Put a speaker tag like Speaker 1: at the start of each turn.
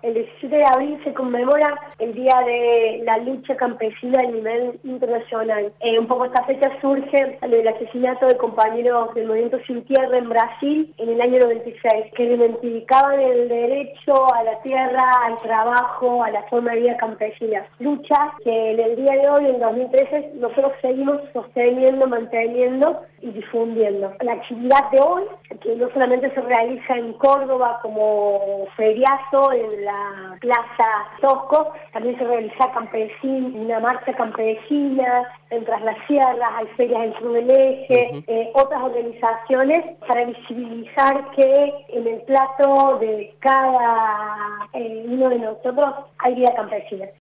Speaker 1: El 17 de abril se conmemora el Día de la Lucha Campesina a nivel internacional. Un poco esta fecha surge del asesinato de compañeros del Movimiento Sin Tierra en Brasil en el año 96, que reivindicaban el derecho a la tierra, al trabajo, a la forma de vida campesina. Lucha que en el día de hoy, en 2013, nosotros seguimos sosteniendo, manteniendo y difundiendo. La actividad de hoy, que no solamente se realiza en Córdoba como feriazo en la Plaza Tosco, también se realiza campesina, una marcha campesina en Tras las Sierras, hay ferias en Sur del Eje, otras organizaciones para visibilizar que en el plato de cada uno de nosotros hay vida campesina.